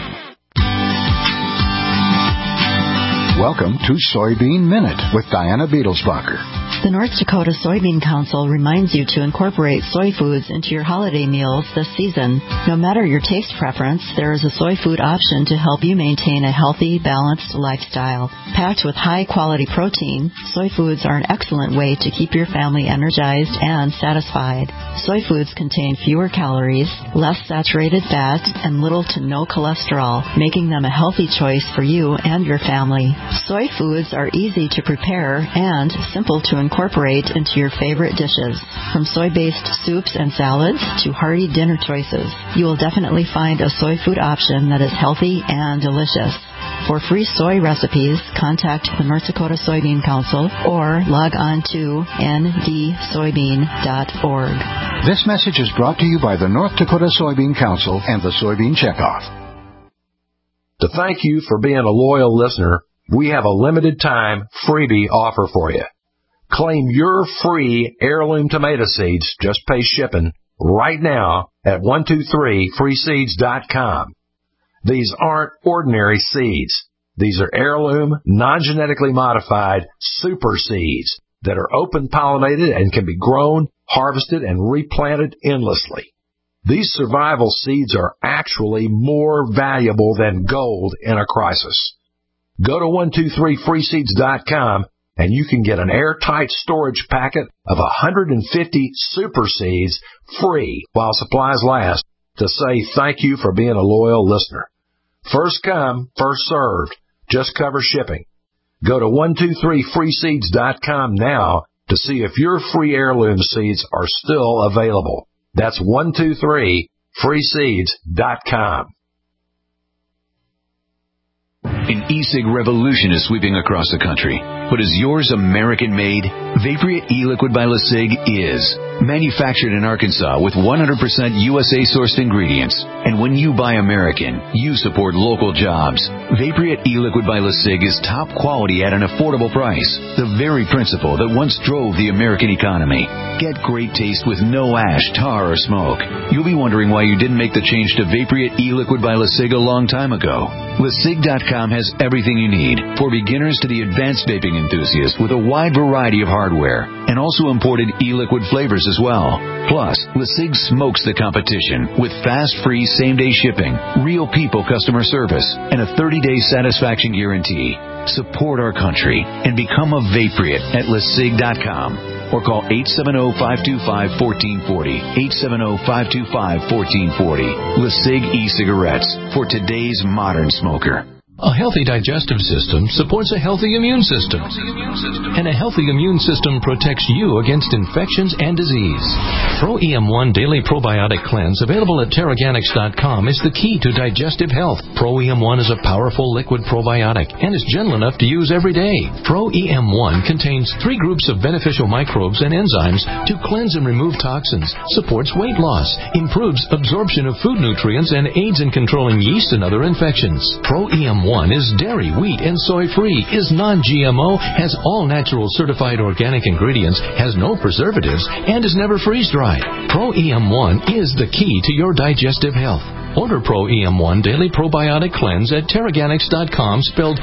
Welcome to Soybean Minute with Diana Beetlesbacher. The North Dakota Soybean Council reminds you to incorporate soy foods into your holiday meals this season. No matter your taste preference, there is a soy food option to help you maintain a healthy, balanced lifestyle. Packed with high-quality protein, soy foods are an excellent way to keep your family energized and satisfied. Soy foods contain fewer calories, less saturated fat, and little to no cholesterol, making them a healthy choice for you and your family. Soy foods are easy to prepare and simple to incorporate into your favorite dishes. From soy-based soups and salads to hearty dinner choices, you will definitely find a soy food option that is healthy and delicious. For free soy recipes, contact the North Dakota Soybean Council or log on to ndsoybean.org. This message is brought to you by the North Dakota Soybean Council and the Soybean Checkoff. To thank you for being a loyal listener, we have a limited time freebie offer for you. Claim your free heirloom tomato seeds, just pay shipping, right now at 123freeseeds.com. These aren't ordinary seeds. These are heirloom, non-genetically modified super seeds that are open pollinated and can be grown, harvested, and replanted endlessly. These survival seeds are actually more valuable than gold in a crisis. Go to 123freeseeds.com and you can get an airtight storage packet of 150 super seeds free while supplies last to say thank you for being a loyal listener. First come, first served. Just cover shipping. Go to 123freeseeds.com now to see if your free heirloom seeds are still available. That's 123freeseeds.com. An e-cig revolution is sweeping across the country. But is yours American-made? Vaporeat e-liquid by LeSig is. Manufactured in Arkansas with 100% USA-sourced ingredients. And when you buy American, you support local jobs. Vaporeat e-liquid by LeSig is top quality at an affordable price. The very principle that once drove the American economy. Get great taste with no ash, tar, or smoke. You'll be wondering why you didn't make the change to Vaporeat e-liquid by LeSig a long time ago. LeSig.com has everything you need, for beginners to the advanced vaping enthusiast, with a wide variety of hardware, and also imported e-liquid flavors as well. Plus, LeSig smokes the competition with fast, free, same-day shipping, real people customer service, and a 30-day satisfaction guarantee. Support our country and become a Vaporeat at LeSig.com. Or call 870-525-1440. 870-525-1440. LeSig e-cigarettes for today's modern smoker. A healthy digestive system supports a healthy immune system. And a healthy immune system protects you against infections and disease. Pro EM1 Daily Probiotic Cleanse, available at Teraganix.com, is the key to digestive health. Pro EM1 is a powerful liquid probiotic and is gentle enough to use every day. Pro EM1 contains 3 groups of beneficial microbes and enzymes to cleanse and remove toxins, supports weight loss, improves absorption of food nutrients, and aids in controlling yeast and other infections. Pro EM1 is dairy, wheat, and soy-free, is non-GMO, has all natural certified organic ingredients, has no preservatives, and is never freeze-dried. Pro EM1 is the key to your digestive health. Order Pro EM1 Daily Probiotic Cleanse at Teraganix.com, spelled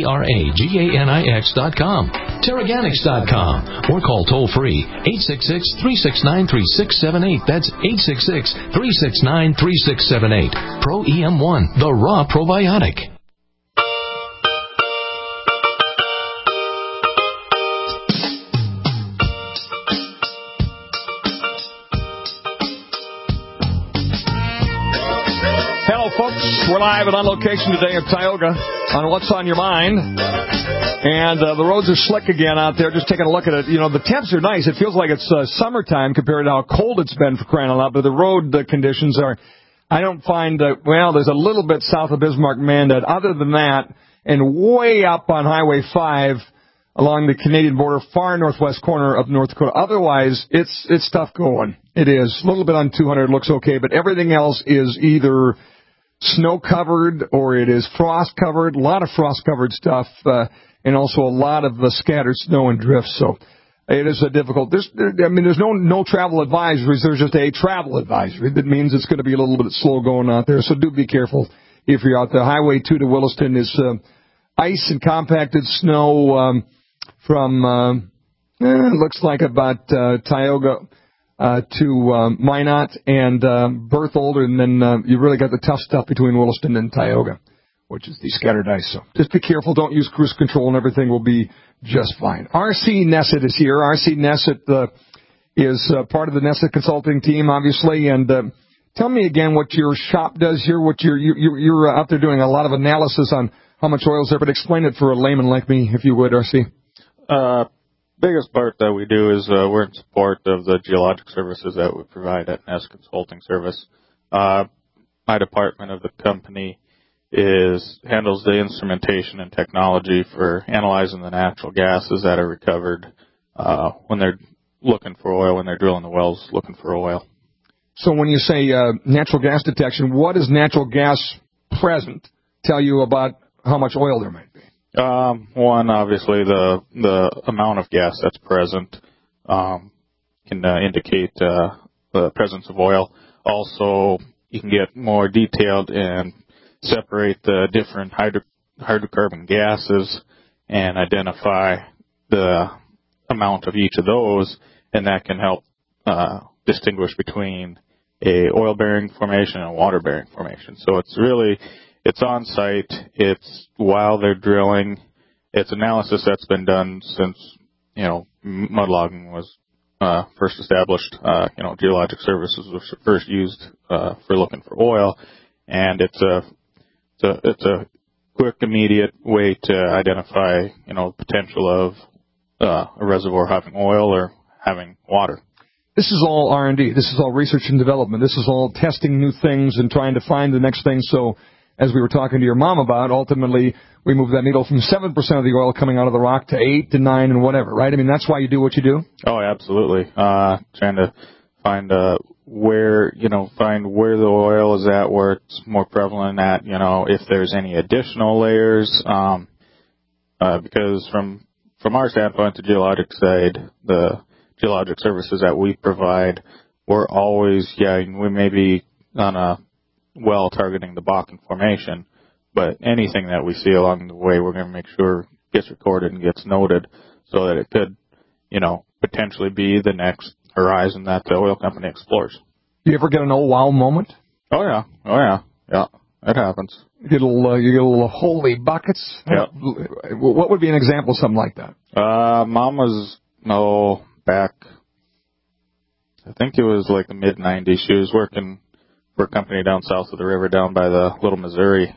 Teraganix.com. Teraganix.com. Or call toll-free 866-369-3678. That's 866-369-3678. Pro EM1, the raw probiotic. We're live and on location today in Tioga on What's on Your Mind. And the roads are slick again out there. Just taking a look at it. You know, the temps are nice. It feels like it's summertime compared to how cold it's been, for crying out loud. But the road conditions are, I don't find, well, there's a little bit south of Bismarck-Mandan. Other than that, and way up on Highway 5 along the Canadian border, far northwest corner of North Dakota. Otherwise, it's tough going. It is. A little bit on 200 looks okay, but everything else is either snow-covered or it is frost-covered. A lot of frost-covered stuff, and also a lot of scattered snow and drifts. So It is a difficult. There's no travel advisories. There's just a travel advisory that means it's going to be a little bit slow going out there. So do be careful if you're out there. Highway 2 to Williston is ice and compacted snow from it looks like about Tioga to Minot and Berthold, and then you really got the tough stuff between Williston and Tioga, which is the scattered ice. So just be careful. Don't use cruise control, and everything will be just fine. R.C. Nessett is here. R.C. Nessett is part of the Nessett Consulting team, obviously. And tell me again what your shop does here. What you're out there doing a lot of analysis on how much oil is there, but explain it for a layman like me, if you would, R.C. Biggest part that we do is we're in support of the geologic services that we provide at Nessett Consulting Service. My department of the company handles the instrumentation and technology for analyzing the natural gases that are recovered when they're looking for oil, when they're drilling the wells looking for oil. So when you say natural gas detection, what does natural gas present tell you about how much oil there might be? One, obviously, the amount of gas that's present can indicate the presence of oil. Also, you can get more detailed and separate the different hydrocarbon gases and identify the amount of each of those, and that can help distinguish between a oil-bearing formation and a water-bearing formation. So it's on site, it's while they're drilling, it's analysis that's been done since, mud logging was first established, geologic services was first used for looking for oil, and it's a quick, immediate way to identify, potential of a reservoir having oil or having water. This is all R&D. This is all research and development. This is all testing new things and trying to find the next thing. So, as we were talking to your mom about, ultimately we move that needle from 7% of the oil coming out of the rock to 8 to 9 and whatever, right? I mean, that's why you do what you do. Oh, absolutely. Trying to find where the oil is at, where it's more prevalent at, if there's any additional layers, because from our standpoint, the geologic side, the geologic services that we provide, we're always, we may be on a well targeting the Bakken formation, but anything that we see along the way, we're going to make sure gets recorded and gets noted so that it could, potentially be the next horizon that the oil company explores. Do you ever get an oh wow moment? Oh yeah, it happens. You get a little holy buckets. Yeah. What would be an example of something like that? Mom was back, I think it was like the mid '90s. She was working for a company down south of the river, down by the Little Missouri.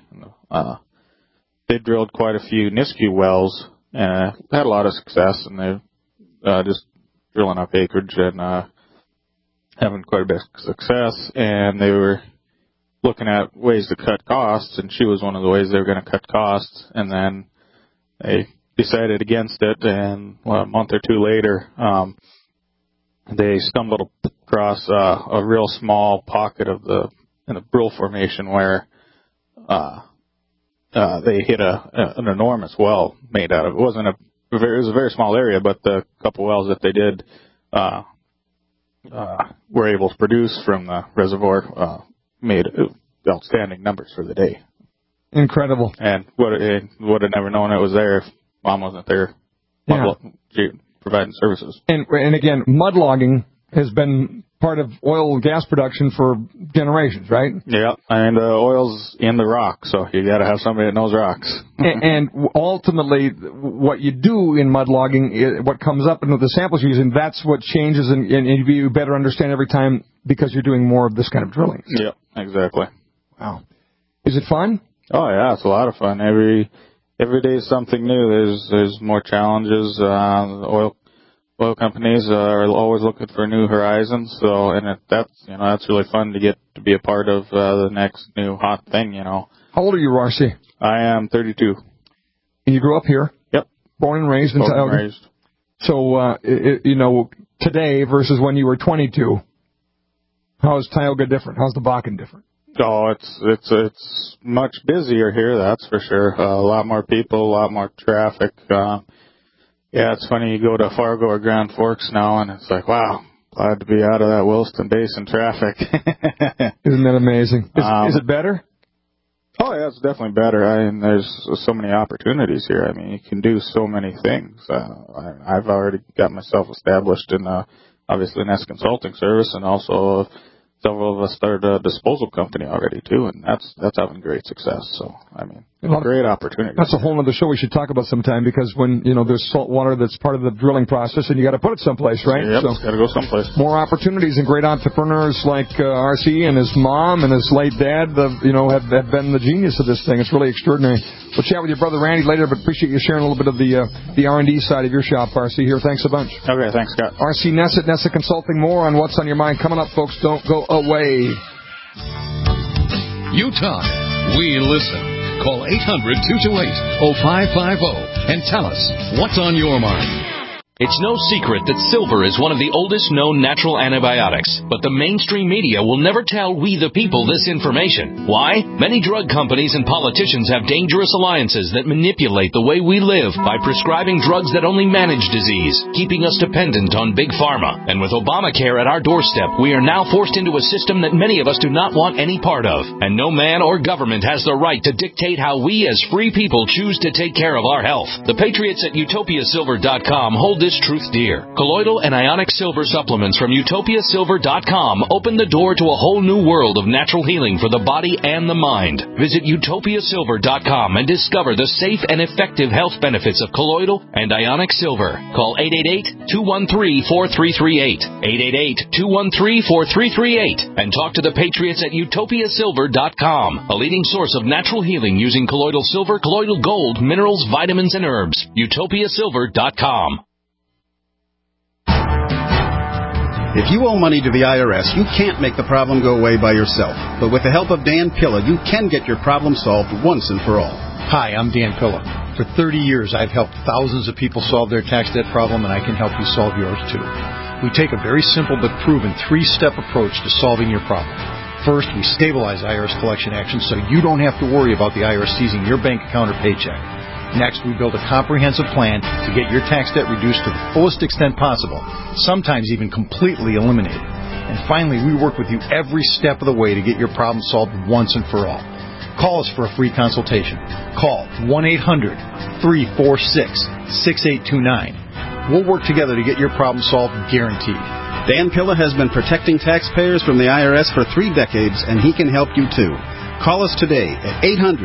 They drilled quite a few Nisku wells and had a lot of success, and they just drilling up acreage and having quite a bit of success, and they were looking at ways to cut costs, and she was one of the ways they were going to cut costs, and then they decided against it, and a month or two later, they stumbled across a real small pocket in the Brill Formation where they hit an enormous well made out of it. It was a very small area, but the couple wells that they did were able to produce from the reservoir made outstanding numbers for the day. Incredible. And would have never known it was there if Mom wasn't there providing services. And again, mud logging has been part of oil and gas production for generations, right? Yeah, and oil's in the rock, so you got to have somebody that knows rocks. and ultimately, what you do in mud logging, what comes up into the samples you're using, that's what changes, and you better understand every time because you're doing more of this kind of drilling. Yep, exactly. Wow. Is it fun? Oh, yeah, it's a lot of fun. Every day is something new. There's more challenges. Oil companies are always looking for new horizons. So, and that's really fun to get to be a part of the next new hot thing. How old are you, R.C.? I am 32. And you grew up here? Yep. Born and raised in Tioga? Born and raised. So, today versus when you were 22, how is Tioga different? How's the Bakken different? Oh, it's much busier here, that's for sure. A lot more people, a lot more traffic. Yeah, it's funny. You go to Fargo or Grand Forks now, and it's like, wow, glad to be out of that Williston-Basin traffic. Isn't that amazing? Is it better? Oh, yeah, it's definitely better. There's so many opportunities here. I mean, you can do so many things. I've already got myself established in, obviously, Nest Consulting Service, and also several of us started a disposal company already, too, and that's having great success. So, I mean, great opportunity. That's a whole other show we should talk about sometime, because when, there's salt water that's part of the drilling process, and you got to put it someplace, right? Yep, it's got to go someplace. More opportunities, and great entrepreneurs like RC and his mom and his late dad, have been the genius of this thing. It's really extraordinary. We'll chat with your brother Randy later, but appreciate you sharing a little bit of the R&D side of your shop, RC, here. Thanks a bunch. Okay, thanks, Scott. RC Nessett, Nessett Consulting. More on What's on Your Mind coming up, folks. Don't go away. You talk, we listen. Call 800-228-0550 and tell us what's on your mind. It's no secret that silver is one of the oldest known natural antibiotics, but the mainstream media will never tell we the people this information. Why? Many drug companies and politicians have dangerous alliances that manipulate the way we live by prescribing drugs that only manage disease, keeping us dependent on big pharma. And with Obamacare at our doorstep, we are now forced into a system that many of us do not want any part of. And no man or government has the right to dictate how we as free people choose to take care of our health. The patriots at utopiasilver.com hold this truth dear. Colloidal and ionic silver supplements from utopiasilver.com open the door to a whole new world of natural healing for the body and the mind. Visit utopiasilver.com and discover the safe and effective health benefits of colloidal and ionic silver. Call 888-213-4338. 888-213-4338 and talk to the patriots at utopiasilver.com, a leading source of natural healing using colloidal silver, colloidal gold, minerals, vitamins, and herbs. utopiasilver.com. If you owe money to the IRS, you can't make the problem go away by yourself. But with the help of Dan Pilla, you can get your problem solved once and for all. Hi, I'm Dan Pilla. For 30 years, I've helped thousands of people solve their tax debt problem, and I can help you solve yours too. We take a very simple but proven 3-step approach to solving your problem. First, we stabilize IRS collection actions so you don't have to worry about the IRS seizing your bank account or paycheck. Next, we build a comprehensive plan to get your tax debt reduced to the fullest extent possible, sometimes even completely eliminated. And finally, we work with you every step of the way to get your problem solved once and for all. Call us for a free consultation. Call 1-800-346-6829. We'll work together to get your problem solved, guaranteed. Dan Pilla has been protecting taxpayers from the IRS for 3 decades, and he can help you too. Call us today at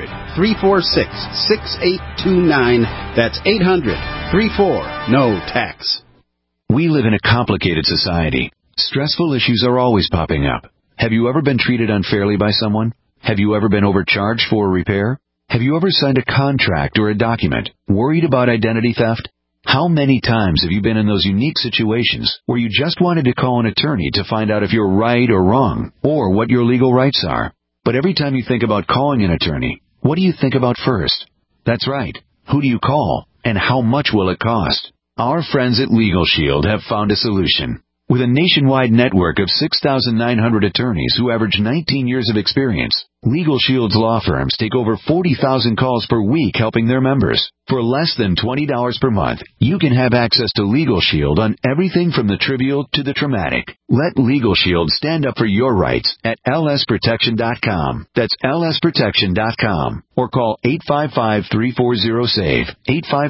800-346-6829. That's 800-34-NO-TAX. We live in a complicated society. Stressful issues are always popping up. Have you ever been treated unfairly by someone? Have you ever been overcharged for a repair? Have you ever signed a contract or a document worried about identity theft? How many times have you been in those unique situations where you just wanted to call an attorney to find out if you're right or wrong, or what your legal rights are? But every time you think about calling an attorney, what do you think about first? That's right. Who do you call, and how much will it cost? Our friends at Legal Shield have found a solution. With a nationwide network of 6,900 attorneys who average 19 years of experience, Legal Shield's law firms take over 40,000 calls per week helping their members. For less than $20 per month, you can have access to Legal Shield on everything from the trivial to the traumatic. Let Legal Shield stand up for your rights at lsprotection.com. That's lsprotection.com. Or call 855-340-SAVE,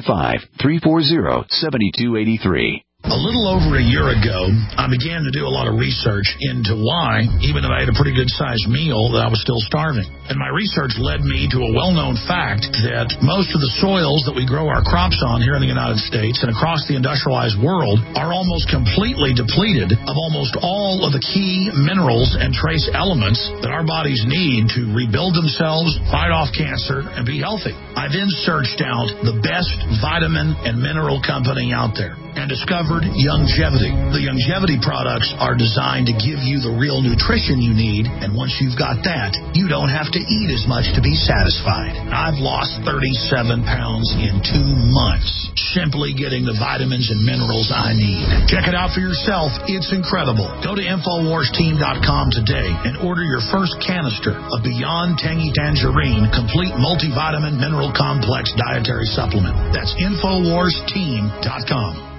855-340-7283. A little over a year ago, I began to do a lot of research into why, even though I had a pretty good-sized meal, that I was still starving. And my research led me to a well-known fact that most of the soils that we grow our crops on here in the United States and across the industrialized world are almost completely depleted of almost all of the key minerals and trace elements that our bodies need to rebuild themselves, fight off cancer, and be healthy. I then searched out the best vitamin and mineral company out there and discovered Youngevity. The Youngevity products are designed to give you the real nutrition you need, and once you've got that, you don't have to eat as much to be satisfied. I've lost 37 pounds in 2 months simply getting the vitamins and minerals I need. Check it out for yourself. It's incredible. Go to InfoWarsTeam.com today and order your first canister of Beyond Tangy Tangerine Complete Multivitamin Mineral Complex Dietary Supplement. That's InfoWarsTeam.com.